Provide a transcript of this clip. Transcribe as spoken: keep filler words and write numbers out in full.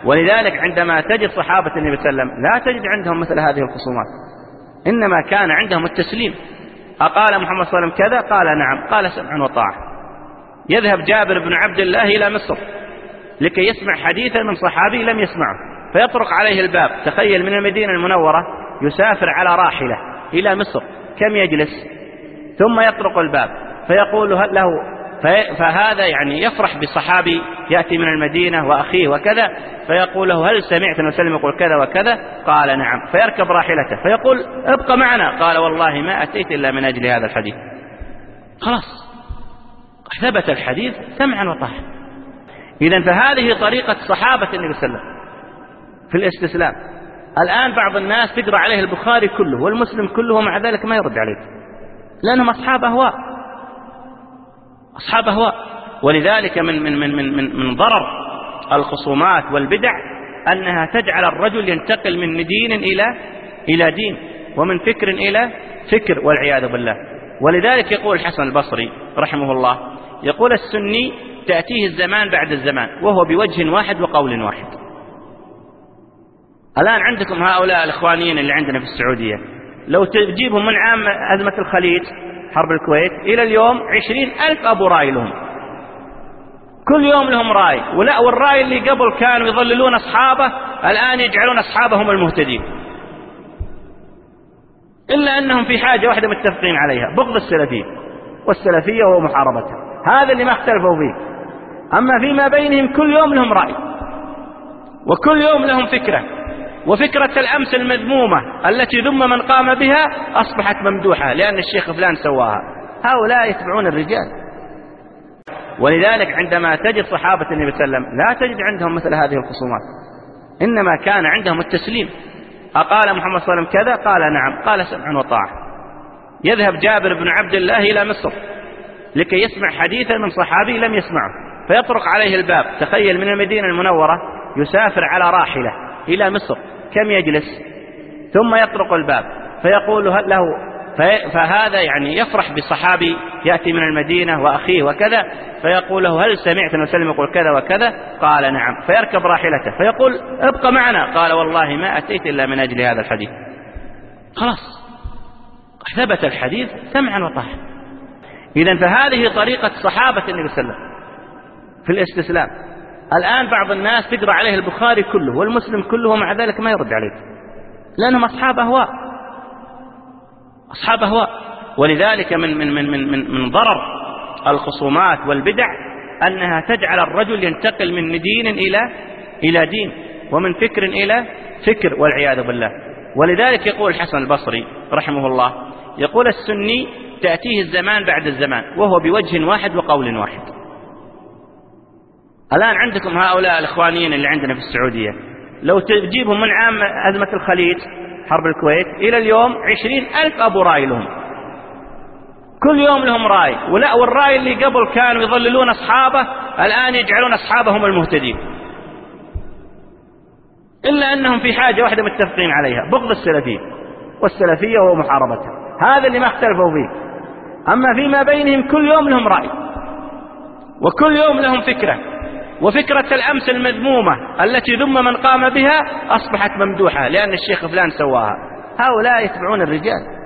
ولذلك عندما تجد صحابة النبي صلى الله عليه وسلم لا تجد عندهم مثل هذه الخصومات، إنما كان عندهم التسليم. أقال محمد صلى الله عليه وسلم كذا؟ قال نعم، قال سمعا وطاعة. يذهب جابر بن عبد الله إلى مصر لكي يسمع حديثا من صحابي لم يسمعه، فيطرق عليه الباب. تخيل من المدينة المنورة يسافر على راحلة إلى مصر، كم يجلس؟ ثم يطرق الباب فيقول هل له، فهذا يعني يفرح بصحابي يأتي من المدينة وأخيه وكذا، فيقول له هل سمعت النبي صلى الله عليه وسلم يقول كذا وكذا؟ قال نعم. فيركب راحلته فيقول ابقى معنا، قال والله ما أتيت إلا من أجل هذا الحديث. خلاص ثبت الحديث سمعا وطاعة. إذن فهذه طريقة صحابة النبي صلى الله عليه وسلم في الاستسلام. الآن بعض الناس تقرأ عليه البخاري كله والمسلم كله ومع ذلك ما يرد عليك، لأنهم أصحاب أهواء، أصحاب أهواء. ولذلك من من من من من, من ضرر الخصومات والبدع أنها تجعل الرجل ينتقل من دين إلى إلى دين، ومن فكر إلى فكر، والعياذ بالله. ولذلك يقول الحسن البصري رحمه الله، يقول السني تأتيه الزمان بعد الزمان وهو بوجه واحد وقول واحد. الآن عندكم هؤلاء الإخوانيين اللي عندنا في السعودية، لو تجيبهم من عام أزمة الخليج حرب الكويت إلى اليوم عشرين ألف أبو رأي لهم، كل يوم لهم رأي. ولا والرأي اللي قبل كانوا يضللون أصحابه الآن يجعلون أصحابهم المهتدين، إلا أنهم في حاجة واحدة متفقين عليها، بغض السلفية والسلفية ومحاربتها، هذا اللي ما اختلفوا فيه. أما فيما بينهم كل يوم لهم رأي، وكل يوم لهم فكرة، وفكرة الأمس المذمومة التي ذم من قام بها أصبحت ممدوحة لأن الشيخ فلان سواها. هؤلاء يتبعون الرجال. ولذلك عندما تجد صحابة النبي صلى الله عليه وسلم لا تجد عندهم مثل هذه الخصومات، إنما كان عندهم التسليم. أقال محمد صلى الله عليه وسلم كذا؟ قال نعم، قال سمعا وطاعة. يذهب جابر بن عبد الله إلى مصر لكي يسمع حديثا من صحابي لم يسمعه، فيطرق عليه الباب. تخيل من المدينة المنورة يسافر على راحلة إلى مصر، كم يجلس؟ ثم يطرق الباب فيقول هل له، فهذا يعني يفرح بصحابي يأتي من المدينة وأخيه وكذا، فيقول له هل سمعت النبي صلى الله عليه وسلم يقول كذا وكذا؟ قال نعم. فيركب راحلته فيقول ابقى معنا، قال والله ما أتيت إلا من أجل هذا الحديث. خلاص ثبت الحديث سمعا وطاعة. إذن فهذه طريقة صحابة النبي صلى الله عليه وسلم في الاستسلام. الآن بعض الناس تقرأ عليه البخاري كله والمسلم كله ومع ذلك ما يرد عليك، لأنهم أصحاب أهواء، أصحاب أهواء. ولذلك من من من من من, من ضرر الخصومات والبدع أنها تجعل الرجل ينتقل من دين إلى إلى دين، ومن فكر إلى فكر، والعياذ بالله. ولذلك يقول الحسن البصري رحمه الله، يقول السني تأتيه الزمان بعد الزمان وهو بوجه واحد وقول واحد. الآن عندكم هؤلاء الإخوانيين اللي عندنا في السعودية، لو تجيبهم من عام أزمة الخليج حرب الكويت إلى اليوم عشرين ألف أبو رأي لهم، كل يوم لهم رأي. ولا والرأي اللي قبل كانوا يضللون أصحابه الآن يجعلون أصحابهم المهتدين، إلا أنهم في حاجة واحدة متفقين عليها، بغض السلفية والسلفية ومحاربتها، هذا اللي ما اختلفوا فيه. أما فيما بينهم كل يوم لهم رأي، وكل يوم لهم فكرة، وفكرة الأمس المذمومة التي ذم من قام بها أصبحت ممدوحة لأن الشيخ فلان سواها. هؤلاء يتبعون الرجال.